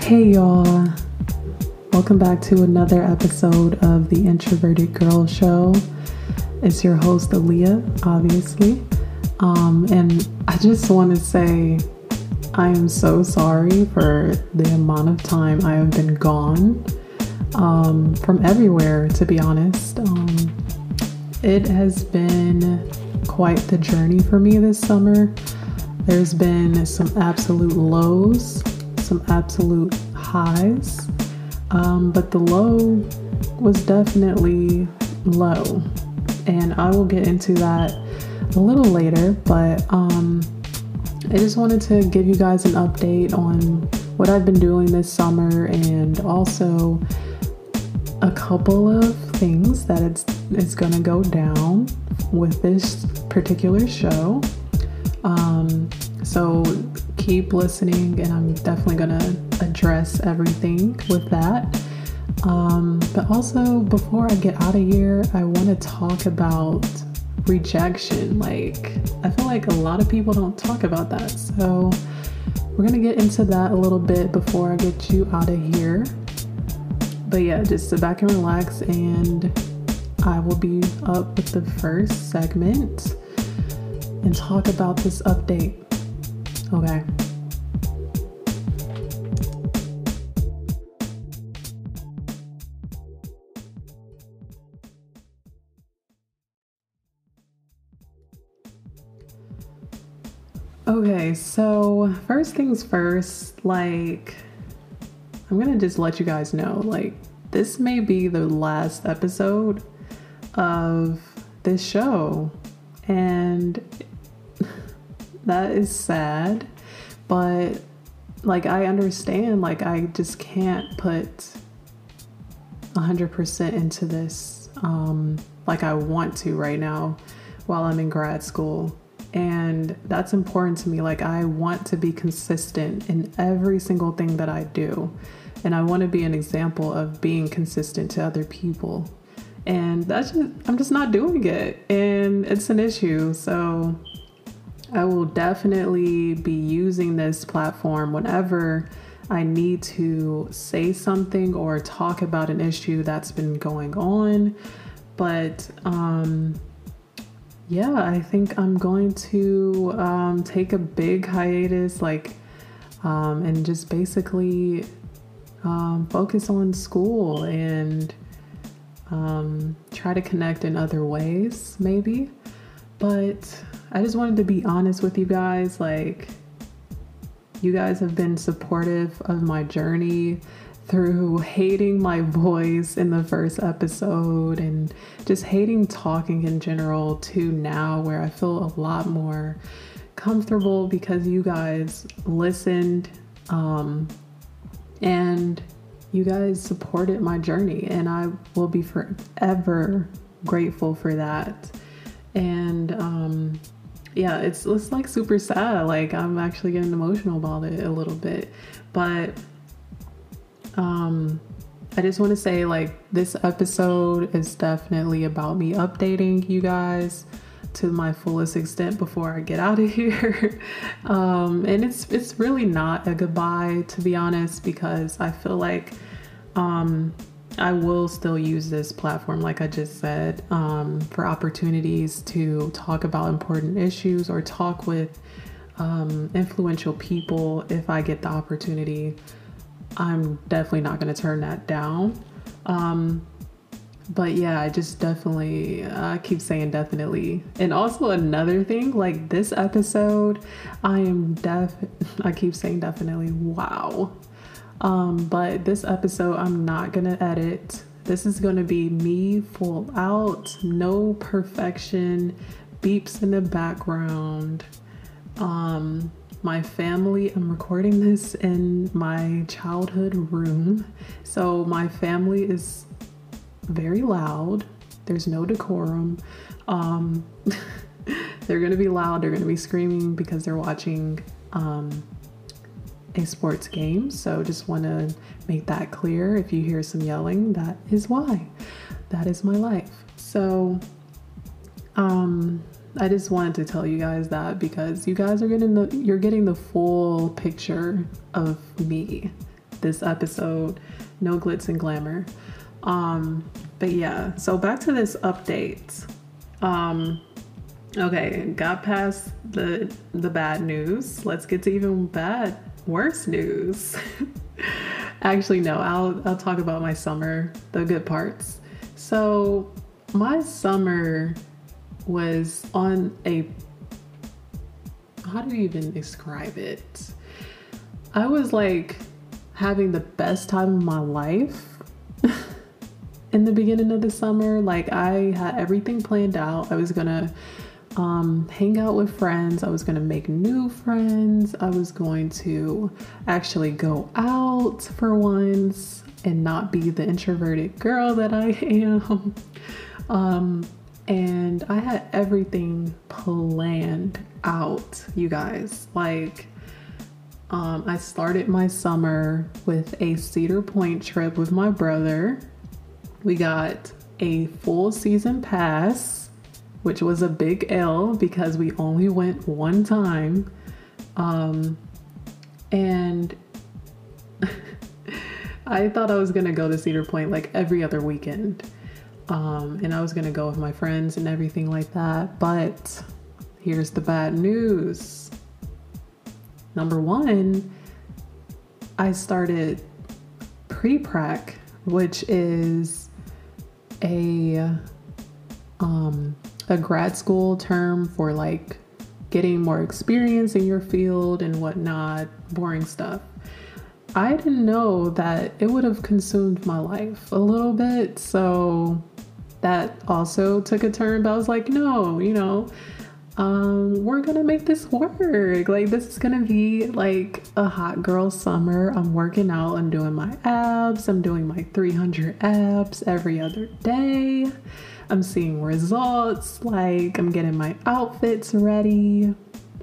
Hey y'all, welcome back to another episode of the Introverted Girl Show. It's your host Aaliyah, obviously. And I just want to say I am so sorry for the amount of time I have been gone from everywhere, to be honest. It has been quite the journey for me this summer. There's been some absolute lows, some absolute highs, but the low was definitely low, and I will get into that a little later. But I just wanted to give you guys an update on what I've been doing this summer, and also a couple of things that it's gonna go down with this particular show. So keep listening, and I'm definitely gonna address everything with that. But also, before I get out of here, I want to talk about rejection. I feel like a lot of people don't talk about that, so we're gonna get into that a little bit before I get you out of here. But yeah, just sit back and relax, and I will be up with the first segment and talk about this update. Okay. Okay, so first things first, I'm gonna just let you guys know, this may be the last episode of this show, and that is sad, but I understand, I just can't put 100% into this like I want to right now while I'm in grad school. And that's important to me. I want to be consistent in every single thing that I do, and I want to be an example of being consistent to other people, and I'm just not doing it, and it's an issue. So I will definitely be using this platform whenever I need to say something or talk about an issue that's been going on. But yeah, I think I'm going to take a big hiatus, and just basically focus on school and try to connect in other ways, maybe. But I just wanted to be honest with you guys. You guys have been supportive of my journey through hating my voice in the first episode and just hating talking in general, to now where I feel a lot more comfortable because you guys listened, and you guys supported my journey, and I will be forever grateful for that. And yeah, it's super sad. I'm actually getting emotional about it a little bit. But I just want to say, this episode is definitely about me updating you guys to my fullest extent before I get out of here. And it's really not a goodbye, to be honest, because I feel like I will still use this platform, like I just said, for opportunities to talk about important issues or talk with influential people if I get the opportunity. I'm definitely not going to turn that down. But yeah, I keep saying definitely. And also another thing, this episode, I keep saying definitely. Wow. But this episode, I'm not going to edit. This is going to be me full out, no perfection, beeps in the background. My family, I'm recording this in my childhood room. So my family is very loud. There's no decorum. They're going to be loud. They're going to be screaming because they're watching a sports game. So just want to make that clear. If you hear some yelling, that is why. That is my life. So I just wanted to tell you guys that because you guys are you're getting the full picture of me. this episode. No glitz and glamour. But yeah, so back to this update. Okay, got past the bad news. Let's get to even worse news. Actually, no, I'll talk about my summer, the good parts. So my summer was on how do you even describe it? I was like having the best time of my life in the beginning of the summer. Like I had everything planned out. I was gonna hang out with friends. I was going to make new friends. I was going to actually go out for once and not be the introverted girl that I am. And I had everything planned out, you guys. Like, I started my summer with a Cedar Point trip with my brother. We got a full season pass, which was a big L because we only went one time. And I thought I was going to go to Cedar Point like every other weekend. And I was going to go with my friends and everything like that. But here's the bad news. Number one, I started pre-prac, which is a grad school term for like getting more experience in your field and whatnot, boring stuff. I didn't know that it would have consumed my life a little bit, so that also took a turn. But I was like, no, we're gonna make this work. Like, this is gonna be like a hot girl summer. I'm working out, I'm doing my abs, I'm doing my 300 abs every other day. I'm seeing results, like I'm getting my outfits ready.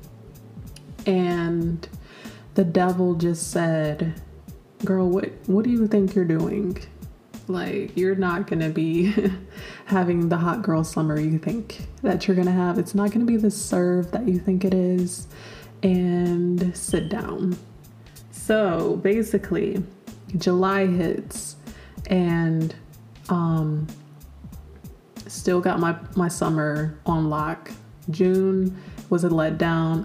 And the devil just said, girl, what do you think you're doing? Like, you're not gonna be having the hot girl summer you think that you're gonna have. It's not gonna be the serve that you think it is. And sit down. So basically, July hits and still got my summer on lock. June was a letdown.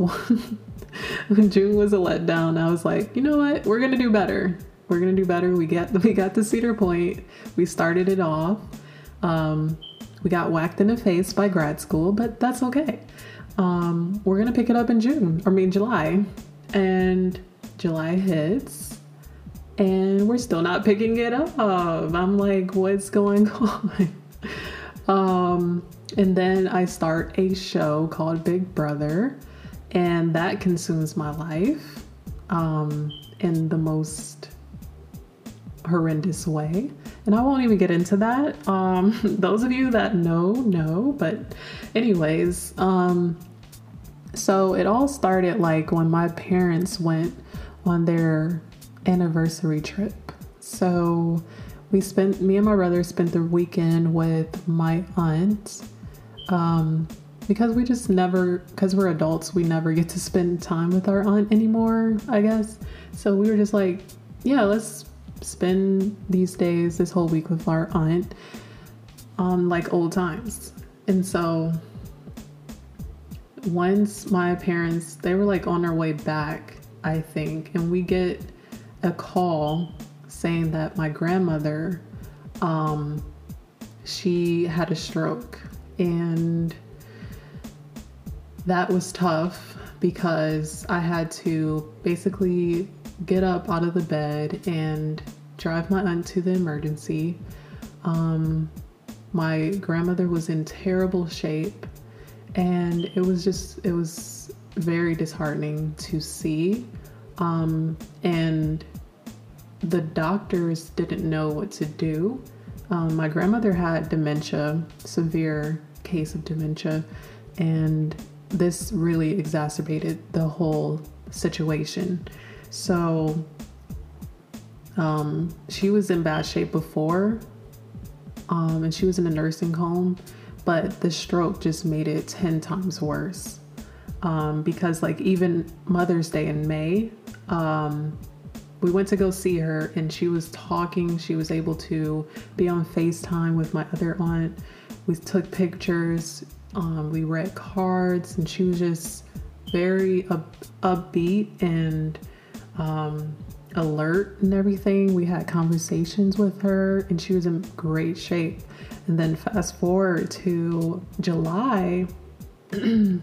June was a letdown. I was like, you know what? We're gonna do better. We're gonna do better. We got the Cedar Point. We started it off. We got whacked in the face by grad school, but that's okay. We're gonna pick it up in July. And July hits and we're still not picking it up. I'm like, what's going on? And then I start a show called Big Brother, and that consumes my life in the most horrendous way. And I won't even get into that. Those of you that know. But anyways, so it all started like when my parents went on their anniversary trip. So me and my brother spent the weekend with my aunt. Because we're adults, we never get to spend time with our aunt anymore, I guess. So we were just like, yeah, let's spend this whole week with our aunt on like old times. And so once my parents, they were like on their way back, I think, and we get a call saying that my grandmother, she had a stroke. And that was tough because I had to basically get up out of the bed and drive my aunt to the emergency. My grandmother was in terrible shape, and it was very disheartening to see. And the doctors didn't know what to do. My grandmother had dementia, severe case of dementia, and this really exacerbated the whole situation. So she was in bad shape before, and she was in a nursing home, but the stroke just made it 10 times worse. Because like even Mother's Day in May, we went to go see her, and she was talking. She was able to be on FaceTime with my other aunt. We took pictures. We read cards, and she was just very upbeat and alert and everything. We had conversations with her, and she was in great shape. And then fast forward to July, it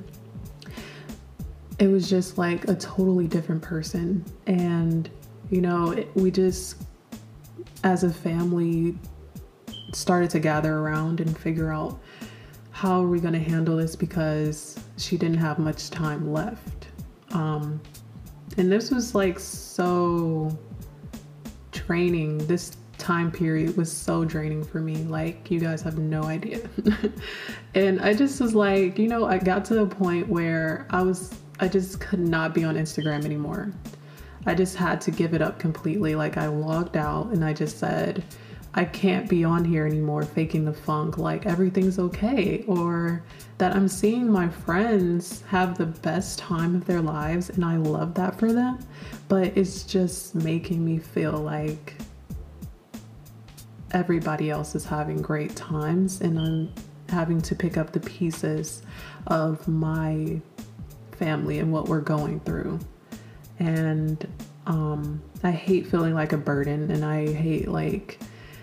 was just like a totally different person. And, you know, we just, as a family, started to gather around and figure out how are we going to handle this, because she didn't have much time left. And this was like so draining. This time period was so draining for me. Like, you guys have no idea. And I just was like, you know, I got to a point where I just could not be on Instagram anymore. I just had to give it up completely. Like, I logged out and I just said, I can't be on here anymore faking the funk like everything's okay, or that I'm seeing my friends have the best time of their lives, and I love that for them, but it's just making me feel like everybody else is having great times, and I'm having to pick up the pieces of my family and what we're going through. And I hate feeling like a burden, and I hate like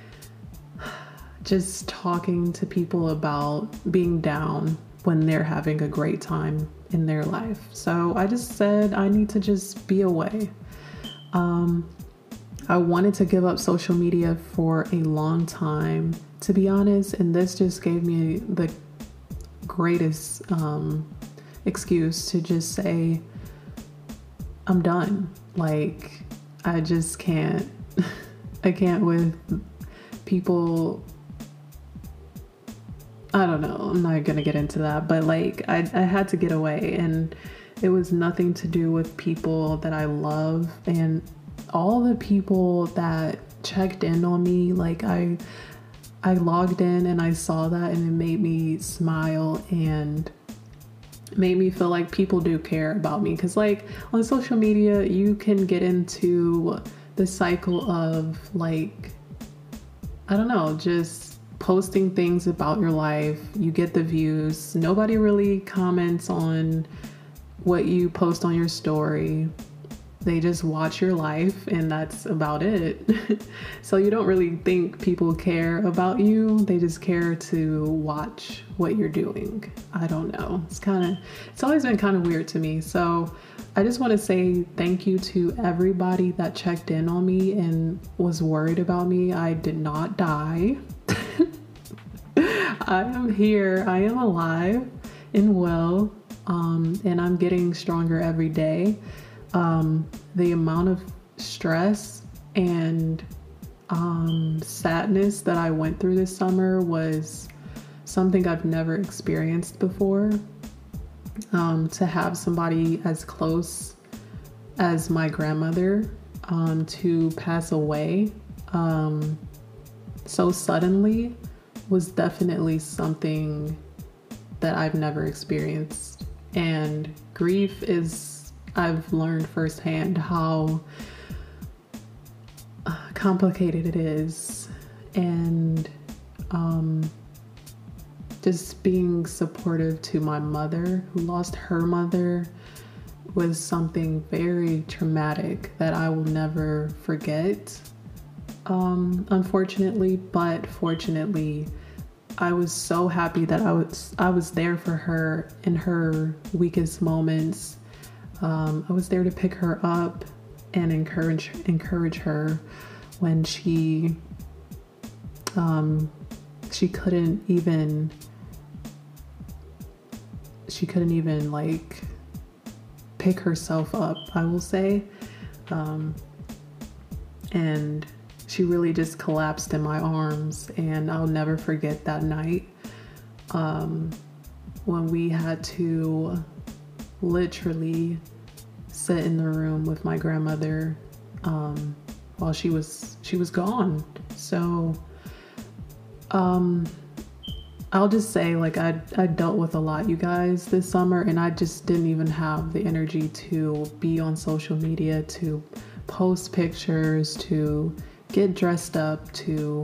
just talking to people about being down when they're having a great time in their life. So I just said I need to just be away. I wanted to give up social media for a long time, to be honest, and this just gave me the greatest excuse to just say, I'm done. Like, I just can't, I can't with people. I don't know. I'm not going to get into that, but like, I had to get away, and it was nothing to do with people that I love, and all the people that checked in on me. Like, I logged in and I saw that, and it made me smile and made me feel like people do care about me. Cause like on social media, you can get into the cycle of like, I don't know, just posting things about your life. You get the views. Nobody really comments on what you post on your story. They just watch your life, and that's about it. So you don't really think people care about you. They just care to watch what you're doing. I don't know. It's always been kind of weird to me. So I just want to say thank you to everybody that checked in on me and was worried about me. I did not die. I am here. I am alive and well, and I'm getting stronger every day. The amount of stress and sadness that I went through this summer was something I've never experienced before. To have somebody as close as my grandmother to pass away so suddenly was definitely something that I've never experienced. And grief is, I've learned firsthand how complicated it is. And just being supportive to my mother, who lost her mother, was something very traumatic that I will never forget, unfortunately. But fortunately, I was so happy that I was there for her in her weakest moments. I was there to pick her up and encourage her when she couldn't even like pick herself up, I will say. And she really just collapsed in my arms, and I'll never forget that night when we had to literally sit in the room with my grandmother while she was gone. So I'll just say, like, I dealt with a lot, you guys, this summer, and I just didn't even have the energy to be on social media to post pictures, to get dressed up, to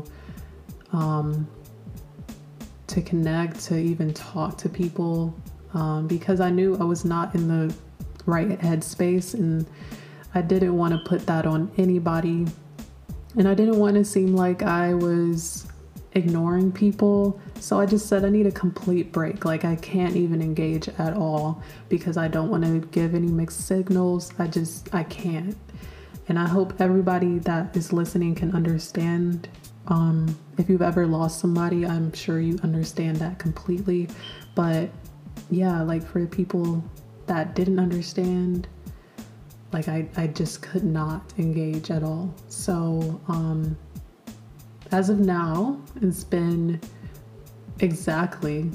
connect, to even talk to people, because I knew I was not in the right headspace, and I didn't want to put that on anybody, and I didn't want to seem like I was ignoring people. So I just said I need a complete break. Like, I can't even engage at all because I don't want to give any mixed signals. I can't. And I hope everybody that is listening can understand. If you've ever lost somebody, I'm sure you understand that completely. But yeah, like, for the people that didn't understand, like, I just could not engage at all. So as of now, it's been exactly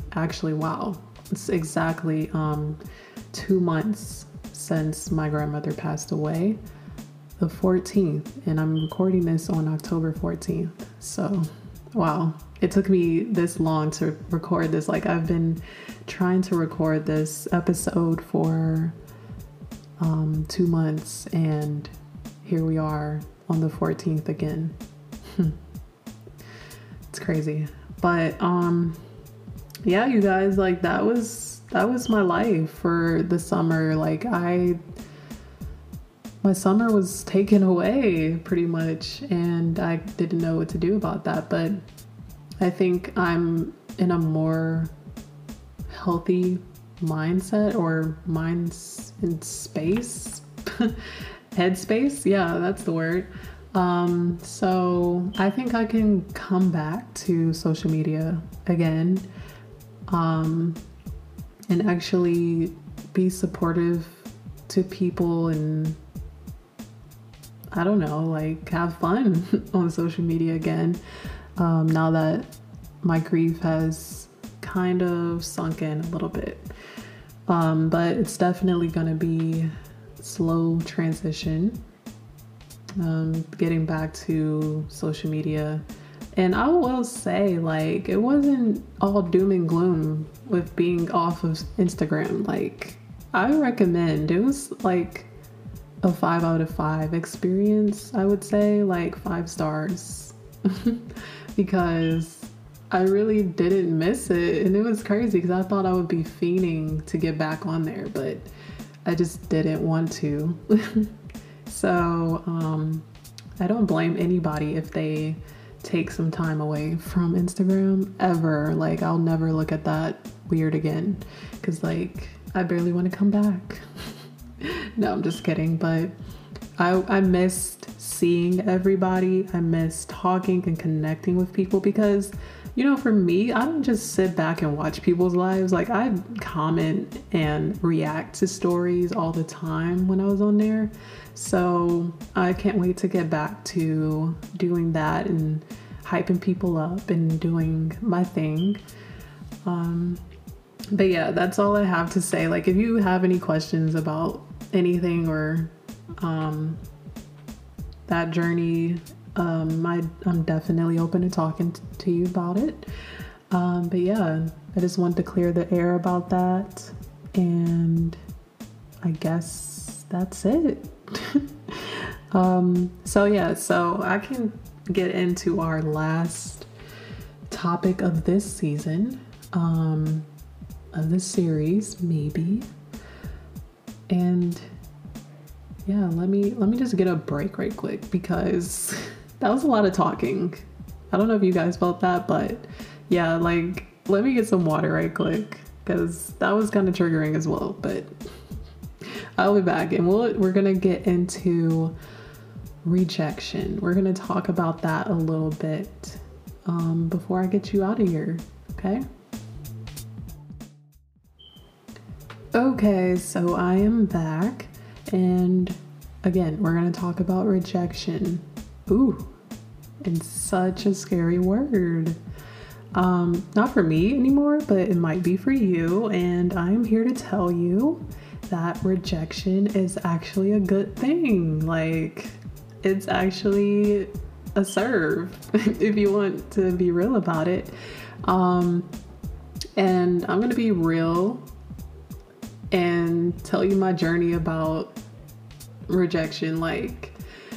2 months since my grandmother passed away, the 14th, and I'm recording this on October 14th. So wow, it took me this long to record this. Like, I've been trying to record this episode for 2 months, and here we are on the 14th again. It's crazy. But yeah, you guys, like, that was my life for the summer. Like, my summer was taken away pretty much, and I didn't know what to do about that. But I think I'm in a more healthy mindset, or minds in space, headspace. Yeah, that's the word. So I think I can come back to social media again, and actually be supportive to people, and I don't know, like, have fun on social media again, now that my grief has kind of sunk in a little bit. But it's definitely gonna be slow transition, getting back to social media. And I will say, like, it wasn't all doom and gloom with being off of Instagram. Like, I recommend, it was like a 5 out of 5 experience, I would say, like 5 stars, because I really didn't miss it. And it was crazy because I thought I would be fiending to get back on there, but I just didn't want to. So I don't blame anybody if they take some time away from Instagram ever. Like, I'll never look at that weird again, because, like, I barely want to come back. No, I'm just kidding. But I missed seeing everybody. I missed talking and connecting with people, because, you know, for me, I don't just sit back and watch people's lives. Like, I comment and react to stories all the time when I was on there. So I can't wait to get back to doing that and hyping people up and doing my thing. But yeah, that's all I have to say. Like, if you have any questions about anything, or that journey, I'm definitely open to talking to you about it. But yeah, I just wanted to clear the air about that, and I guess that's it. So I can get into our last topic of this season, of this series, maybe. And yeah, let me just get a break right quick, because that was a lot of talking. I don't know if you guys felt that, but yeah, like, let me get some water right quick, because that was kind of triggering as well. But I'll be back, and we're gonna get into rejection. We're gonna talk about that a little bit before I get you out of here. Okay, so I am back, and again, we're gonna talk about rejection. Ooh, it's such a scary word. Not for me anymore, but it might be for you. And I'm here to tell you that rejection is actually a good thing. Like, it's actually a serve, if you want to be real about it. And I'm going to be real and tell you my journey about rejection. Like,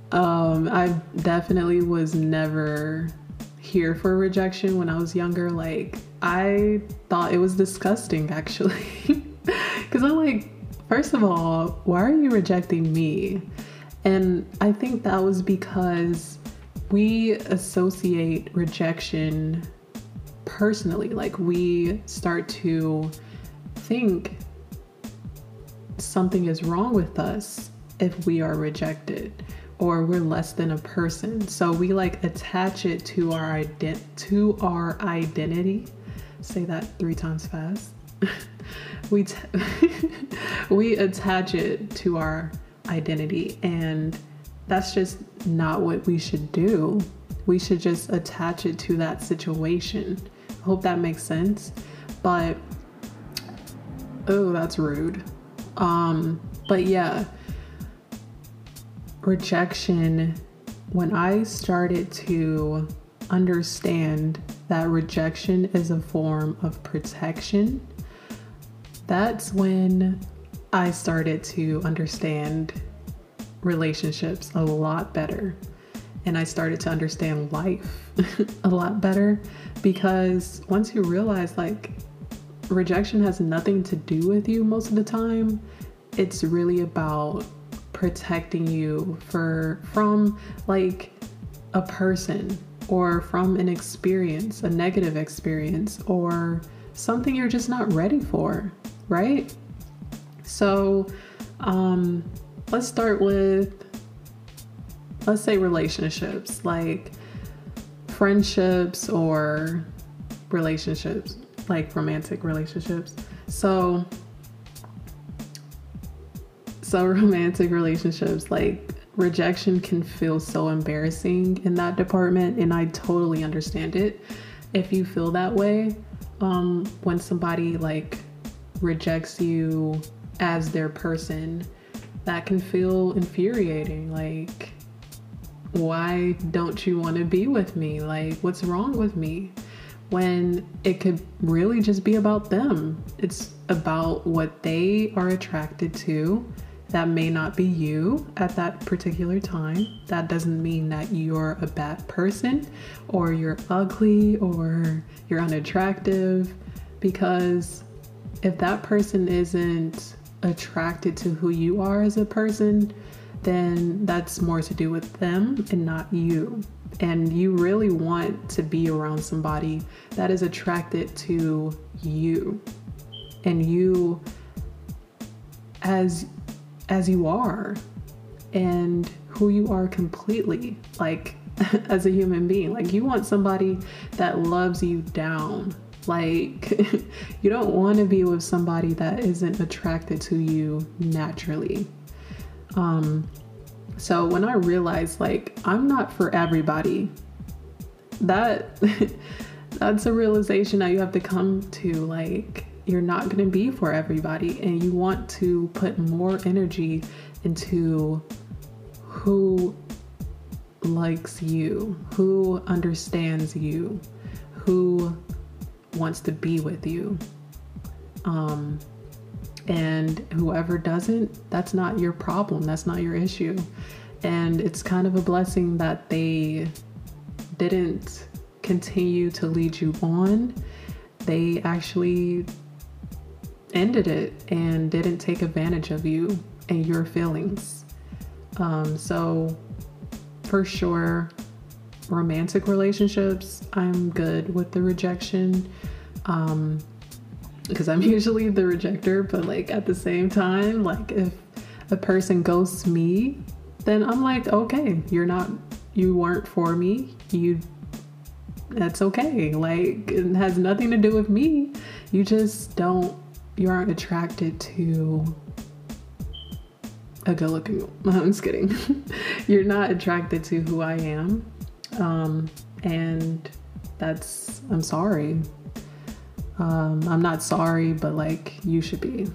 I definitely was never here for rejection when I was younger. Like, I thought it was disgusting, actually. Because I'm like, first of all, why are you rejecting me? And I think that was because we associate rejection personally. Like, we start to think something is wrong with us if we are rejected, or we're less than a person. So we like attach it to our identity. Say that 3 times fast. we attach it to our identity, and that's just not what we should do. We should just attach it to that situation. I hope that makes sense. But oh, that's rude. But yeah, rejection, when I started to understand that rejection is a form of protection, that's when I started to understand relationships a lot better. And I started to understand life a lot better, because once you realize like rejection has nothing to do with you most of the time, it's really about protecting you from like a person, or from an experience, a negative experience, or something you're just not ready for, right? So let's start with, let's say relationships, like friendships or relationships, like romantic relationships. So romantic relationships, like rejection can feel so embarrassing in that department, and I totally understand it if you feel that way. When somebody like rejects you as their person, that can feel infuriating. Like, why don't you want to be with me? Like, what's wrong with me? When it could really just be about them. It's about what they are attracted to. That may not be you at that particular time. That doesn't mean that you're a bad person, or you're ugly, or you're unattractive, because if that person isn't attracted to who you are as a person, then that's more to do with them and not you. And you really want to be around somebody that is attracted to you, and you as you are, and who you are completely, like as a human being. Like, you want somebody that loves you down. Like, you don't want to be with somebody that isn't attracted to you naturally. So when I realized like I'm not for everybody, that's a realization that you have to come to. Like, you're not going to be for everybody, and you want to put more energy into who likes you, who understands you, who wants to be with you. And whoever doesn't, that's not your problem. That's not your issue. And it's kind of a blessing that they didn't continue to lead you on. They actually ended it and didn't take advantage of you and your feelings. So for sure, romantic relationships, I'm good with the rejection. Because I'm usually the rejector, but like at the same time, like if a person ghosts me, then I'm like, okay, you weren't for me. That's okay. Like, it has nothing to do with me. You aren't attracted to a good looking, I'm just kidding. You're not attracted to who I am. And I'm sorry. I'm not sorry, but like, you should be.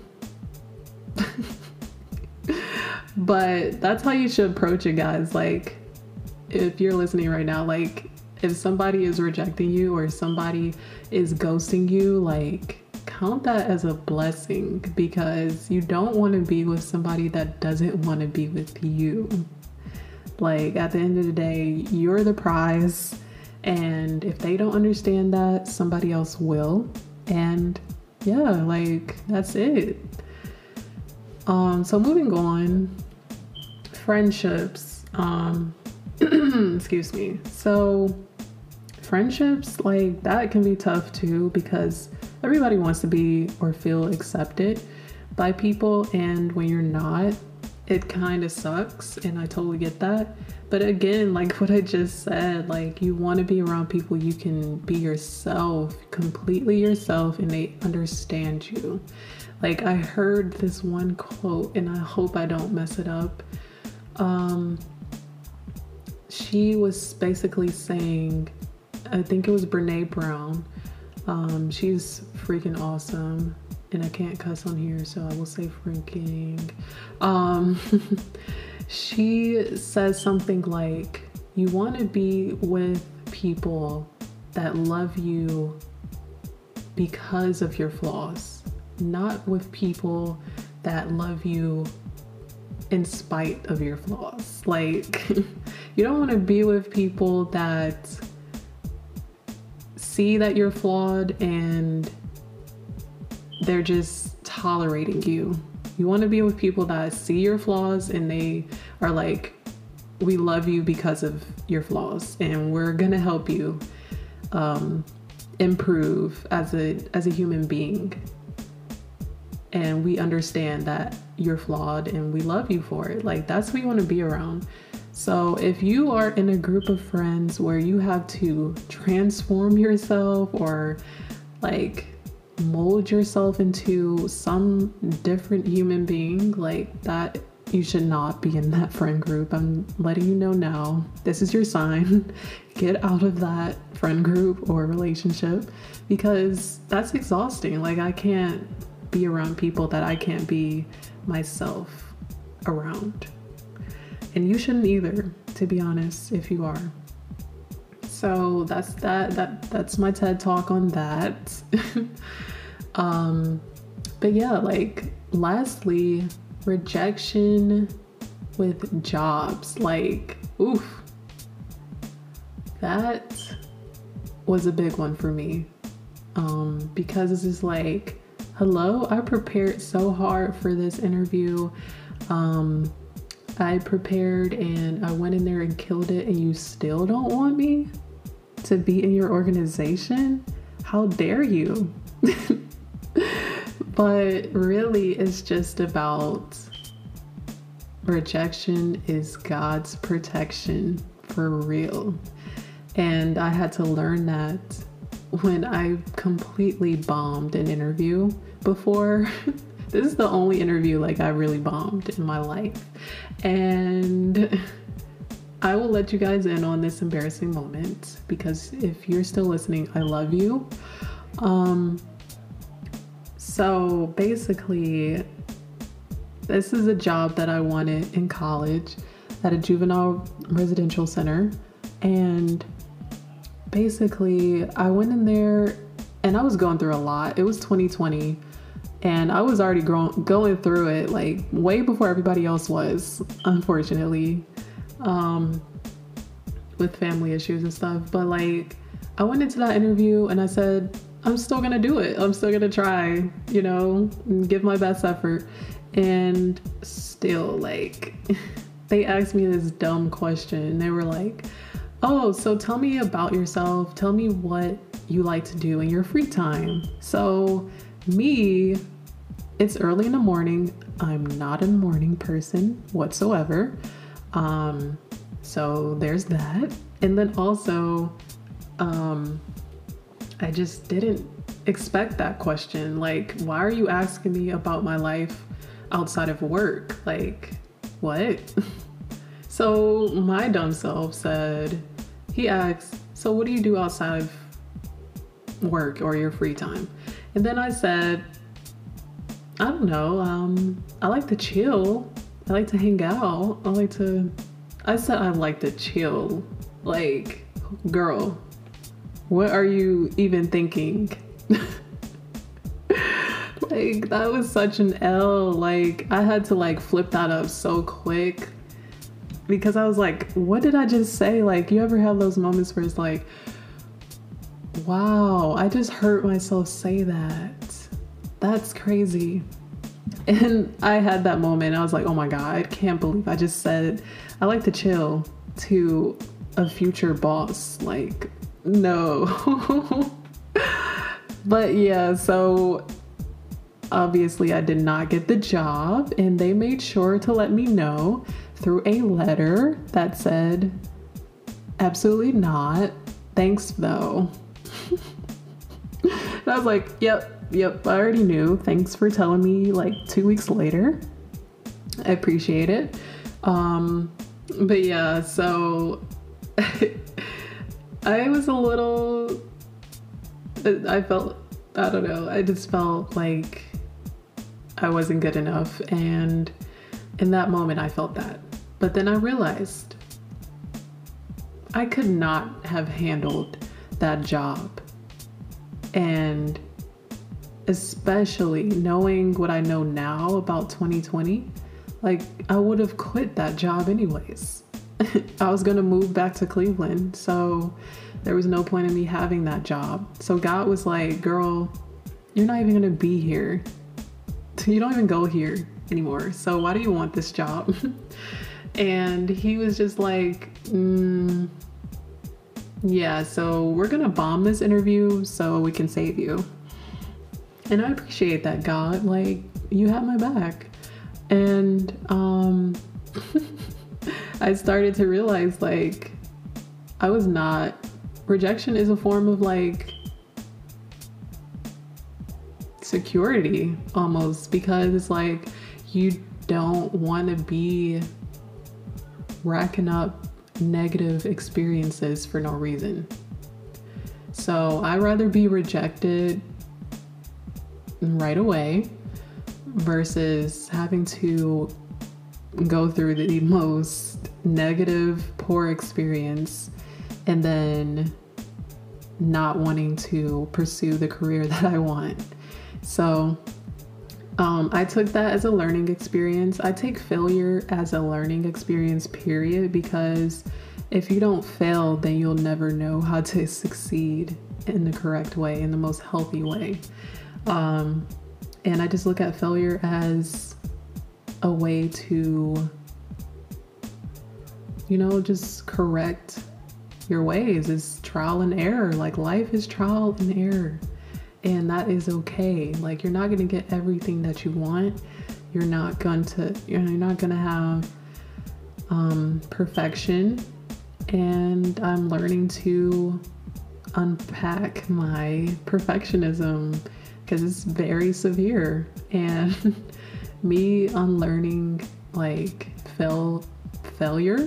But that's how you should approach it, guys. Like, if you're listening right now, like, if somebody is rejecting you or somebody is ghosting you, like, count that as a blessing, because you don't want to be with somebody that doesn't want to be with you. Like, at the end of the day, you're the prize. And if they don't understand that, somebody else will. And yeah, like, that's it. So moving on, friendships. Excuse me. So friendships, like, that can be tough too, because everybody wants to be or feel accepted by people, and when you're not, it kind of sucks, and I totally get that. But again, like what I just said, like, you want to be around people you can be yourself, completely yourself, and they understand you. Like, I heard this one quote, and I hope I don't mess it up. She was basically saying, I think it was Brene Brown. She's freaking awesome, and I can't cuss on here, so I will say freaking. She says something like, you want to be with people that love you because of your flaws, not with people that love you in spite of your flaws. Like, you don't want to be with people that see that you're flawed and they're just tolerating you. You want to be with people that see your flaws and they are like, we love you because of your flaws, and we're gonna help you improve as a human being, and we understand that you're flawed and we love you for it. Like, that's who you want to be around. So if you are in a group of friends where you have to transform yourself or like mold yourself into some different human being, like that, you should not be in that friend group. I'm letting you know now. This is your sign. Get out of that friend group or relationship, because that's exhausting. Like, I can't be around people that I can't be myself around. And you shouldn't either, to be honest, if you are. So that's that's my TED talk on that. But yeah, like, lastly, rejection with jobs. Like, oof, that was a big one for me. Because it's just like, hello, I prepared so hard for this interview. I prepared and I went in there and killed it, and you still don't want me to be in your organization? How dare you? But really, it's just about rejection is God's protection, for real. And I had to learn that when I completely bombed an interview before. This is the only interview like I really bombed in my life. And I will let you guys in on this embarrassing moment, because if you're still listening, I love you. So basically, this is a job that I wanted in college at a juvenile residential center. And basically, I went in there and I was going through a lot. It was 2020. And I was already going through it like way before everybody else was, unfortunately, with family issues and stuff. But like, I went into that interview and I said, I'm still gonna do it. I'm still gonna try, you know, and give my best effort. And still, like, they asked me this dumb question. They were like, oh, so tell me about yourself. Tell me what you like to do in your free time. So me, it's early in the morning. I'm not a morning person whatsoever. So there's that. And then also, I just didn't expect that question. Like, why are you asking me about my life outside of work? Like, what? So my dumb self said, he asked, so what do you do outside of work or your free time? And then I said, I don't know. I like to chill. I like to hang out. I said I like to chill. Like, girl, what are you even thinking? Like, that was such an L. Like, I had to like flip that up so quick. because I was like, what did I just say? Like, you ever have those moments where it's like, wow, I just heard myself say that. That's crazy. And I had that moment. I was like, oh my God, I can't believe I just said I like to chill to a future boss. Like, no. But yeah, so obviously I did not get the job, and they made sure to let me know through a letter that said, absolutely not. Thanks though. And I was like, yep, I already knew. Thanks for telling me like 2 weeks later. I appreciate it. But yeah, so I was a little, I don't know. I just felt like I wasn't good enough. And in that moment, I felt that. But then I realized I could not have handled that job. And especially knowing what I know now about 2020, like I would have quit that job anyways. I was going to move back to Cleveland. So there was no point in me having that job. So God was like, girl, you're not even going to be here. You don't even go here anymore. So why do you want this job? And he was just like, yeah, so we're going to bomb this interview so we can save you. And I appreciate that, God. Like, you have my back. And I started to realize, like, I was not, rejection is a form of like security almost, because it's like you don't want to be racking up negative experiences for no reason. So I'd rather be rejected right away versus having to go through the most negative, poor experience and then not wanting to pursue the career that I want. So I took that as a learning experience. I take failure as a learning experience, period, because if you don't fail, then you'll never know how to succeed in the correct way, in the most healthy way. And I just look at failure as a way to, just correct your ways. It's trial and error. Like, life is trial and error. And that is okay. Like, you're not going to get everything that you want. You're not going to have perfection. And I'm learning to unpack my perfectionism because it's very severe. And me unlearning like failure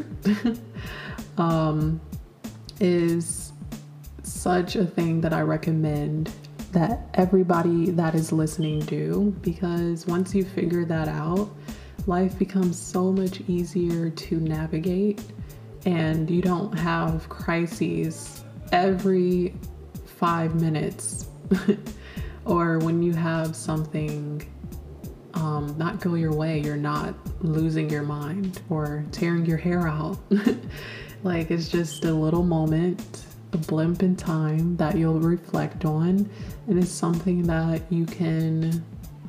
is such a thing that I recommend that everybody that is listening do, because once you figure that out, life becomes so much easier to navigate, and you don't have crises every 5 minutes or when you have something not go your way, you're not losing your mind or tearing your hair out. Like, it's just a little moment, a blimp in time that you'll reflect on, and it's something that you can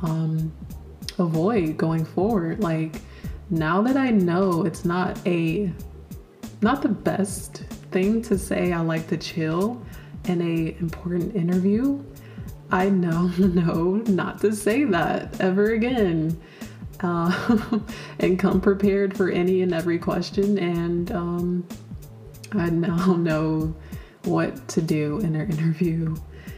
avoid going forward. Like, now that I know it's not the best thing to say I like to chill in a important interview, I know not to say that ever again. And come prepared for any and every question. And I now know what to do in an interview.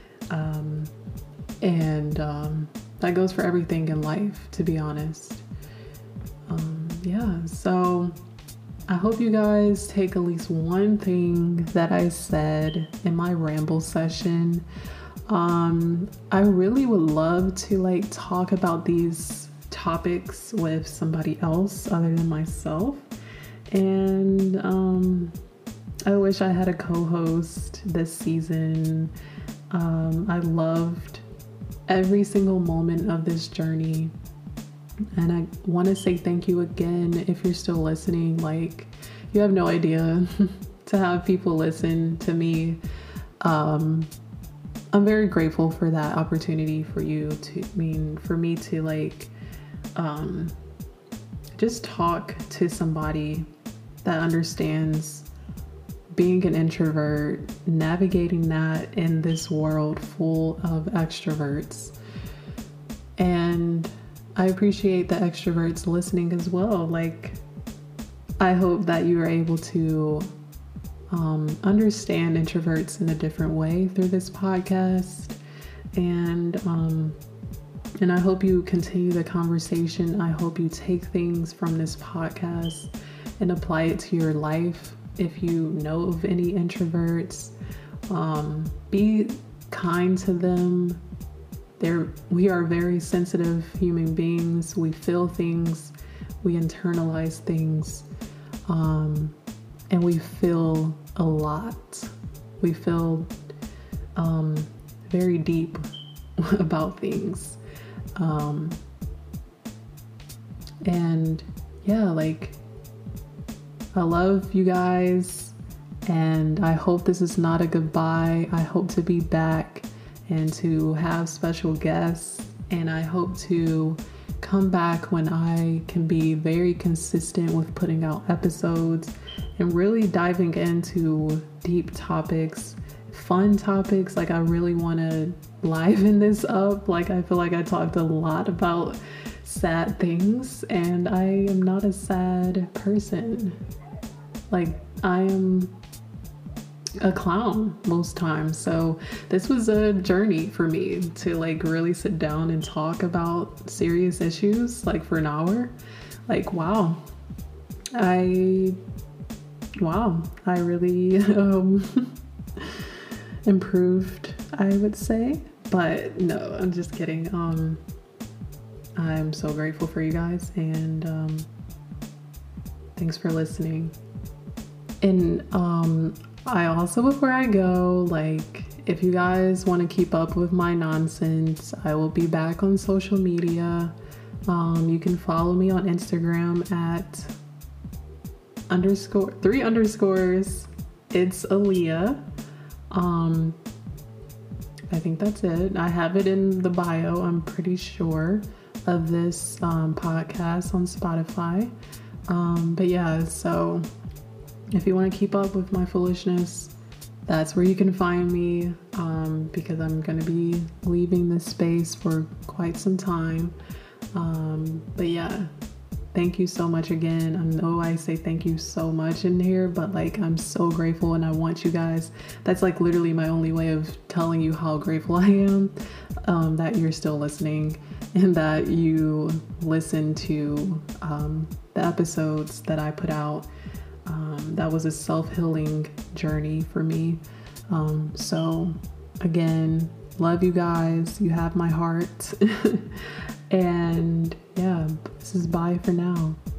And that goes for everything in life, to be honest. Yeah, so I hope you guys take at least one thing that I said in my ramble session. I really would love to talk about these topics with somebody else other than myself. And I wish I had a co-host this season. I loved every single moment of this journey. And I want to say thank you again if you're still listening. Like, You have no idea to have people listen to me. I'm very grateful for that opportunity for for me to like, just talk to somebody that understands being an introvert, navigating that in this world full of extroverts. And I appreciate the extroverts listening as well. Like, I hope that you are able to understand introverts in a different way through this podcast. And I hope you continue the conversation. I hope you take things from this podcast and apply it to your life. If you know of any introverts, be kind to them. We are very sensitive human beings. We feel things, we internalize things, and we feel a lot. We feel very deep about things. And yeah, like, I love you guys, and I hope this is not a goodbye. I hope to be back and to have special guests, and I hope to come back when I can be very consistent with putting out episodes and really diving into deep topics, fun topics. Like, I really want to liven this up. Like, I feel like I talked a lot about sad things, and I am not a sad person. Like, I am a clown most times. So this was a journey for me to like really sit down and talk about serious issues like for an hour. Like, wow, I really improved, I would say. But no, I'm just kidding. I'm so grateful for you guys, and thanks for listening. And I also, before I go, like, if you guys want to keep up with my nonsense, I will be back on social media. You can follow me on Instagram at _3_. It's Aaliyah. I think that's it. I have it in the bio, I'm pretty sure, of this podcast on Spotify. But yeah, so if you want to keep up with my foolishness, that's where you can find me, because I'm going to be leaving this space for quite some time. But yeah, thank you so much again. I know I say thank you so much in here, but like, I'm so grateful, and I want you guys, that's like literally my only way of telling you how grateful I am, that you're still listening and that you listen to the episodes that I put out. That was a self-healing journey for me. So again, love you guys. You have my heart. And yeah, this is bye for now.